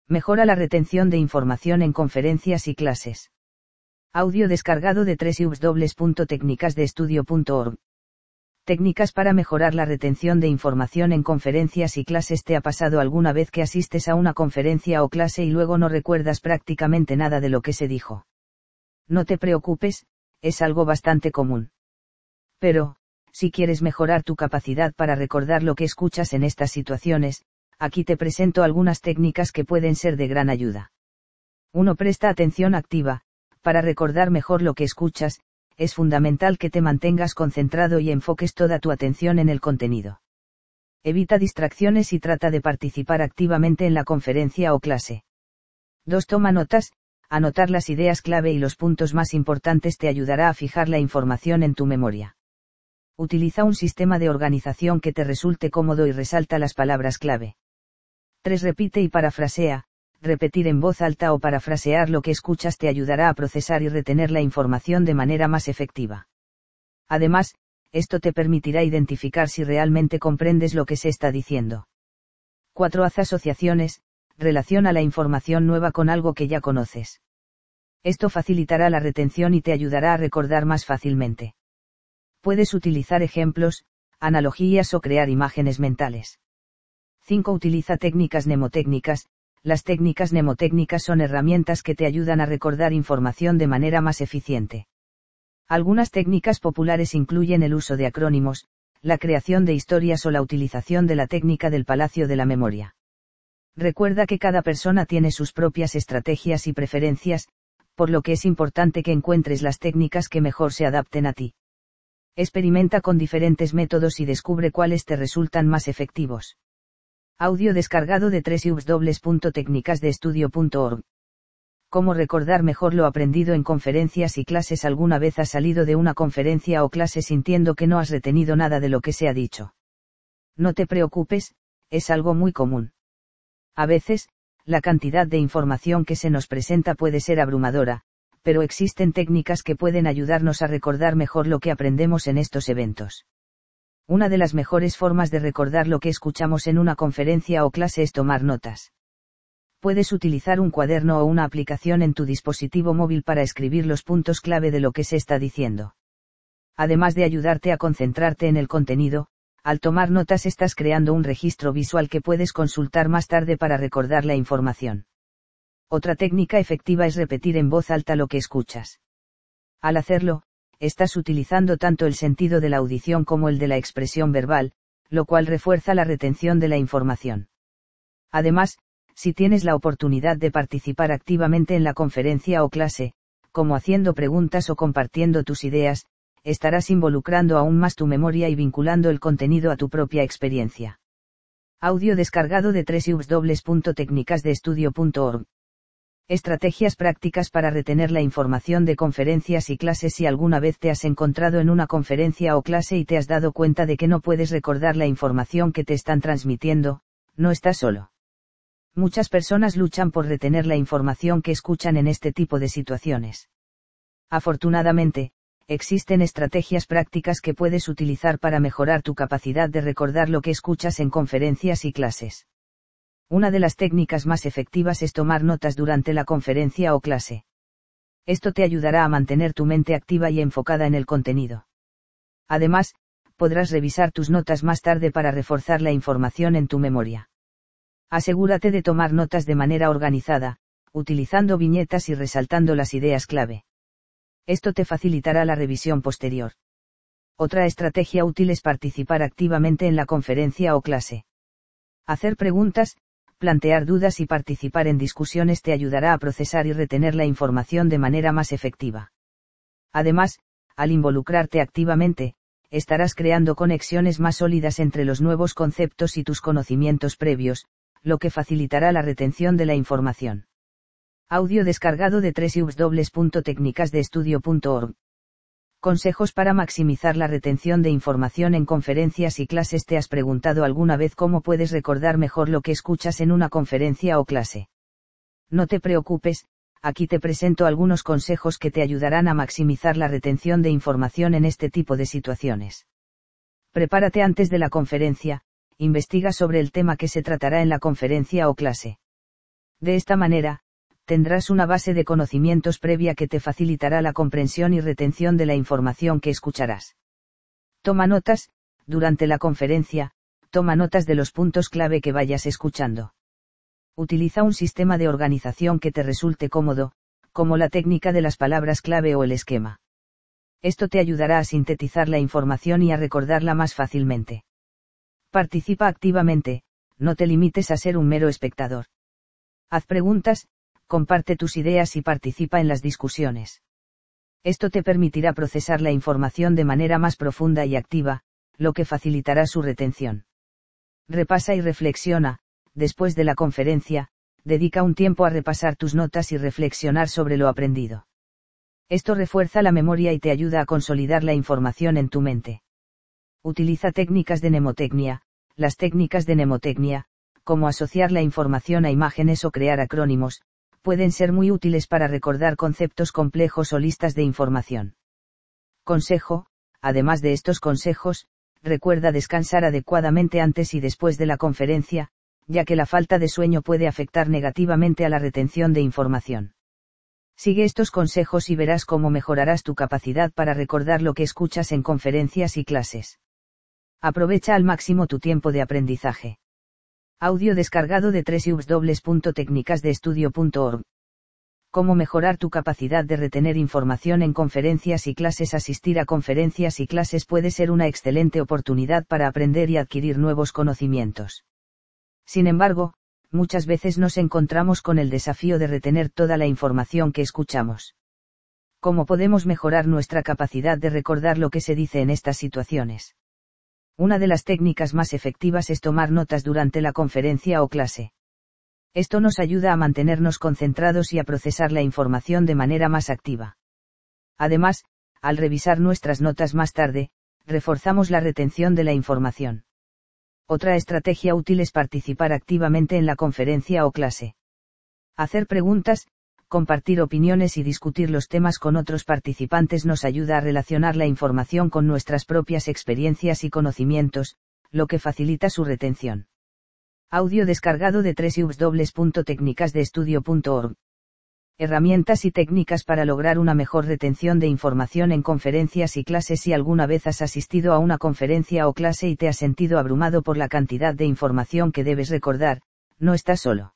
Mejora la retención de información en conferencias y clases. Audio descargado de www.tecnicasdeestudio.org. Técnicas para mejorar la retención de información en conferencias y clases. ¿Te ha pasado alguna vez que asistes a una conferencia o clase y luego no recuerdas prácticamente nada de lo que se dijo? No te preocupes, es algo bastante común. Pero, si quieres mejorar tu capacidad para recordar lo que escuchas en estas situaciones, aquí te presento algunas técnicas que pueden ser de gran ayuda. 1. Presta atención activa. Para recordar mejor lo que escuchas, es fundamental que te mantengas concentrado y enfoques toda tu atención en el contenido. Evita distracciones y trata de participar activamente en la conferencia o clase. 2. Toma notas. Anotar las ideas clave y los puntos más importantes te ayudará a fijar la información en tu memoria. Utiliza un sistema de organización que te resulte cómodo y resalta las palabras clave. 3. Repite y parafrasea. Repetir en voz alta o parafrasear lo que escuchas te ayudará a procesar y retener la información de manera más efectiva. Además, esto te permitirá identificar si realmente comprendes lo que se está diciendo. 4. Haz asociaciones. Relaciona la información nueva con algo que ya conoces. Esto facilitará la retención y te ayudará a recordar más fácilmente. Puedes utilizar ejemplos, analogías o crear imágenes mentales. 5. Utiliza técnicas mnemotécnicas. Las técnicas mnemotécnicas son herramientas que te ayudan a recordar información de manera más eficiente. Algunas técnicas populares incluyen el uso de acrónimos, la creación de historias o la utilización de la técnica del palacio de la memoria. Recuerda que cada persona tiene sus propias estrategias y preferencias, por lo que es importante que encuentres las técnicas que mejor se adapten a ti. Experimenta con diferentes métodos y descubre cuáles te resultan más efectivos. Audio descargado de www.tecnicasdeestudio.org. ¿Cómo recordar mejor lo aprendido en conferencias y clases? ¿Alguna vez has salido de una conferencia o clase sintiendo que no has retenido nada de lo que se ha dicho? No te preocupes, es algo muy común. A veces, la cantidad de información que se nos presenta puede ser abrumadora, pero existen técnicas que pueden ayudarnos a recordar mejor lo que aprendemos en estos eventos. Una de las mejores formas de recordar lo que escuchamos en una conferencia o clase es tomar notas. Puedes utilizar un cuaderno o una aplicación en tu dispositivo móvil para escribir los puntos clave de lo que se está diciendo. Además de ayudarte a concentrarte en el contenido, al tomar notas estás creando un registro visual que puedes consultar más tarde para recordar la información. Otra técnica efectiva es repetir en voz alta lo que escuchas. Al hacerlo, estás utilizando tanto el sentido de la audición como el de la expresión verbal, lo cual refuerza la retención de la información. Además, si tienes la oportunidad de participar activamente en la conferencia o clase, como haciendo preguntas o compartiendo tus ideas, estarás involucrando aún más tu memoria y vinculando el contenido a tu propia experiencia. Audio descargado de www.tecnicasdeestudio.org. Estrategias prácticas para retener la información de conferencias y clases. Si alguna vez te has encontrado en una conferencia o clase y te has dado cuenta de que no puedes recordar la información que te están transmitiendo, no estás solo. Muchas personas luchan por retener la información que escuchan en este tipo de situaciones. Afortunadamente, existen estrategias prácticas que puedes utilizar para mejorar tu capacidad de recordar lo que escuchas en conferencias y clases. Una de las técnicas más efectivas es tomar notas durante la conferencia o clase. Esto te ayudará a mantener tu mente activa y enfocada en el contenido. Además, podrás revisar tus notas más tarde para reforzar la información en tu memoria. Asegúrate de tomar notas de manera organizada, utilizando viñetas y resaltando las ideas clave. Esto te facilitará la revisión posterior. Otra estrategia útil es participar activamente en la conferencia o clase. Hacer preguntas, plantear dudas y participar en discusiones te ayudará a procesar y retener la información de manera más efectiva. Además, al involucrarte activamente, estarás creando conexiones más sólidas entre los nuevos conceptos y tus conocimientos previos, lo que facilitará la retención de la información. Audio descargado de www.tecnicasdeestudio.org. Consejos para maximizar la retención de información en conferencias y clases. ¿Te has preguntado alguna vez cómo puedes recordar mejor lo que escuchas en una conferencia o clase? No te preocupes, aquí te presento algunos consejos que te ayudarán a maximizar la retención de información en este tipo de situaciones. Prepárate antes de la conferencia, investiga sobre el tema que se tratará en la conferencia o clase. De esta manera, tendrás una base de conocimientos previa que te facilitará la comprensión y retención de la información que escucharás. Toma notas. Durante la conferencia, toma notas de los puntos clave que vayas escuchando. Utiliza un sistema de organización que te resulte cómodo, como la técnica de las palabras clave o el esquema. Esto te ayudará a sintetizar la información y a recordarla más fácilmente. Participa activamente, no te limites a ser un mero espectador. Haz preguntas, comparte tus ideas y participa en las discusiones. Esto te permitirá procesar la información de manera más profunda y activa, lo que facilitará su retención. Repasa y reflexiona. Después de la conferencia, dedica un tiempo a repasar tus notas y reflexionar sobre lo aprendido. Esto refuerza la memoria y te ayuda a consolidar la información en tu mente. Utiliza técnicas de mnemotecnia. Las técnicas de mnemotecnia, como asociar la información a imágenes o crear acrónimos, pueden ser muy útiles para recordar conceptos complejos o listas de información. Consejo: además de estos consejos, recuerda descansar adecuadamente antes y después de la conferencia, ya que la falta de sueño puede afectar negativamente a la retención de información. Sigue estos consejos y verás cómo mejorarás tu capacidad para recordar lo que escuchas en conferencias y clases. Aprovecha al máximo tu tiempo de aprendizaje. Audio descargado de www.tecnicasdeestudio.org. Cómo mejorar tu capacidad de retener información en conferencias y clases. Asistir a conferencias y clases puede ser una excelente oportunidad para aprender y adquirir nuevos conocimientos. Sin embargo, muchas veces nos encontramos con el desafío de retener toda la información que escuchamos. ¿Cómo podemos mejorar nuestra capacidad de recordar lo que se dice en estas situaciones? Una de las técnicas más efectivas es tomar notas durante la conferencia o clase. Esto nos ayuda a mantenernos concentrados y a procesar la información de manera más activa. Además, al revisar nuestras notas más tarde, reforzamos la retención de la información. Otra estrategia útil es participar activamente en la conferencia o clase. Hacer preguntas, compartir opiniones y discutir los temas con otros participantes nos ayuda a relacionar la información con nuestras propias experiencias y conocimientos, lo que facilita su retención. Audio descargado de www.tecnicasdeestudio.org. Herramientas y técnicas para lograr una mejor retención de información en conferencias y clases. Si alguna vez has asistido a una conferencia o clase y te has sentido abrumado por la cantidad de información que debes recordar, no estás solo.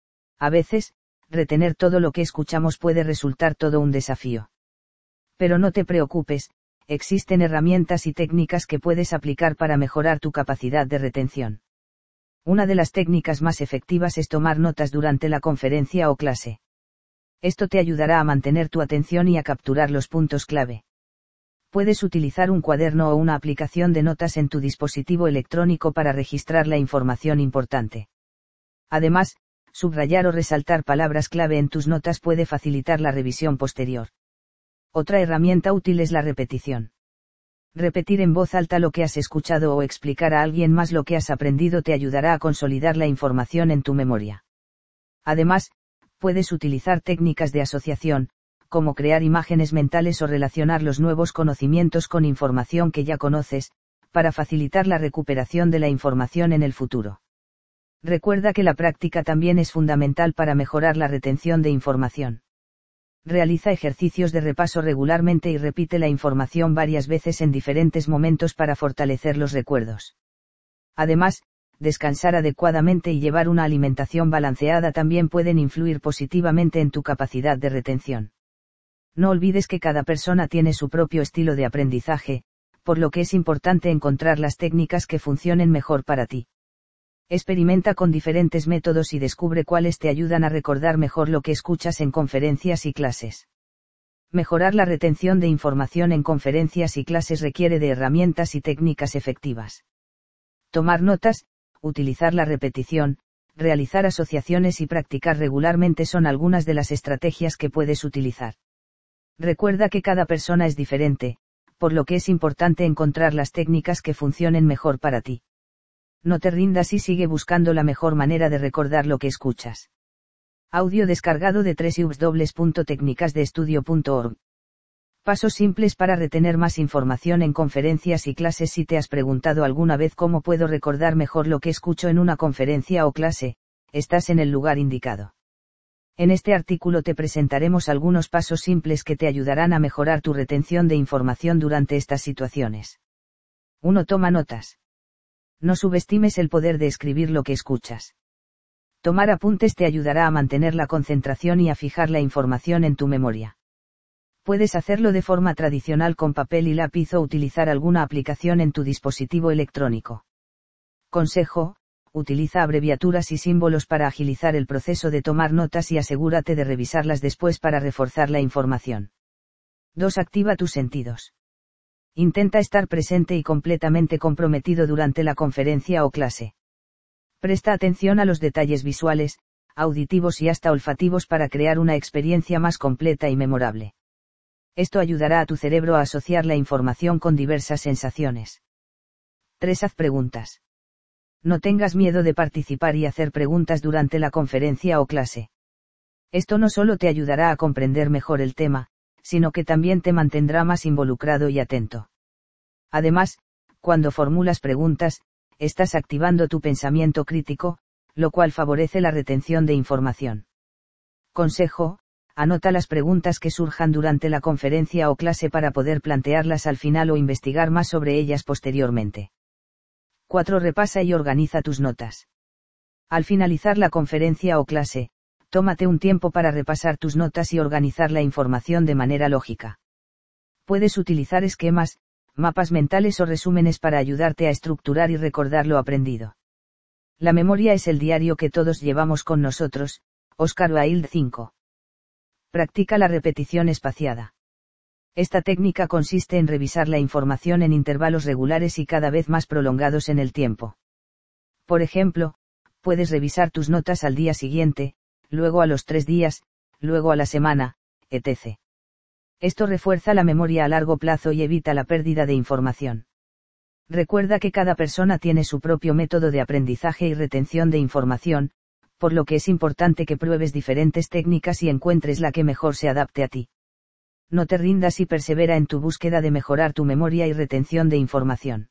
A veces, retener todo lo que escuchamos puede resultar todo un desafío. Pero no te preocupes, existen herramientas y técnicas que puedes aplicar para mejorar tu capacidad de retención. Una de las técnicas más efectivas es tomar notas durante la conferencia o clase. Esto te ayudará a mantener tu atención y a capturar los puntos clave. Puedes utilizar un cuaderno o una aplicación de notas en tu dispositivo electrónico para registrar la información importante. Además, subrayar o resaltar palabras clave en tus notas puede facilitar la revisión posterior. Otra herramienta útil es la repetición. Repetir en voz alta lo que has escuchado o explicar a alguien más lo que has aprendido te ayudará a consolidar la información en tu memoria. Además, puedes utilizar técnicas de asociación, como crear imágenes mentales o relacionar los nuevos conocimientos con información que ya conoces, para facilitar la recuperación de la información en el futuro. Recuerda que la práctica también es fundamental para mejorar la retención de información. Realiza ejercicios de repaso regularmente y repite la información varias veces en diferentes momentos para fortalecer los recuerdos. Además, descansar adecuadamente y llevar una alimentación balanceada también pueden influir positivamente en tu capacidad de retención. No olvides que cada persona tiene su propio estilo de aprendizaje, por lo que es importante encontrar las técnicas que funcionen mejor para ti. Experimenta con diferentes métodos y descubre cuáles te ayudan a recordar mejor lo que escuchas en conferencias y clases. Mejorar la retención de información en conferencias y clases requiere de herramientas y técnicas efectivas. Tomar notas, utilizar la repetición, realizar asociaciones y practicar regularmente son algunas de las estrategias que puedes utilizar. Recuerda que cada persona es diferente, por lo que es importante encontrar las técnicas que funcionen mejor para ti. No te rindas y sigue buscando la mejor manera de recordar lo que escuchas. Audio descargado de www.tecnicasdeestudio.org. Pasos simples para retener más información en conferencias y clases. Si te has preguntado alguna vez cómo puedo recordar mejor lo que escucho en una conferencia o clase, estás en el lugar indicado. En este artículo te presentaremos algunos pasos simples que te ayudarán a mejorar tu retención de información durante estas situaciones. 1. Toma notas. No subestimes el poder de escribir lo que escuchas. Tomar apuntes te ayudará a mantener la concentración y a fijar la información en tu memoria. Puedes hacerlo de forma tradicional con papel y lápiz o utilizar alguna aplicación en tu dispositivo electrónico. Consejo: utiliza abreviaturas y símbolos para agilizar el proceso de tomar notas y asegúrate de revisarlas después para reforzar la información. 2. Activa tus sentidos. Intenta estar presente y completamente comprometido durante la conferencia o clase. Presta atención a los detalles visuales, auditivos y hasta olfativos para crear una experiencia más completa y memorable. Esto ayudará a tu cerebro a asociar la información con diversas sensaciones. 3. Haz preguntas. No tengas miedo de participar y hacer preguntas durante la conferencia o clase. Esto no solo te ayudará a comprender mejor el tema, sino que también te mantendrá más involucrado y atento. Además, cuando formulas preguntas, estás activando tu pensamiento crítico, lo cual favorece la retención de información. Consejo: anota las preguntas que surjan durante la conferencia o clase para poder plantearlas al final o investigar más sobre ellas posteriormente. 4. Repasa y organiza tus notas. Al finalizar la conferencia o clase, tómate un tiempo para repasar tus notas y organizar la información de manera lógica. Puedes utilizar esquemas, mapas mentales o resúmenes para ayudarte a estructurar y recordar lo aprendido. La memoria es el diario que todos llevamos con nosotros. Oscar Wilde 5. Practica la repetición espaciada. Esta técnica consiste en revisar la información en intervalos regulares y cada vez más prolongados en el tiempo. Por ejemplo, puedes revisar tus notas al día siguiente, luego a los 3 días, luego a la semana, etc. Esto refuerza la memoria a largo plazo y evita la pérdida de información. Recuerda que cada persona tiene su propio método de aprendizaje y retención de información, por lo que es importante que pruebes diferentes técnicas y encuentres la que mejor se adapte a ti. No te rindas y persevera en tu búsqueda de mejorar tu memoria y retención de información.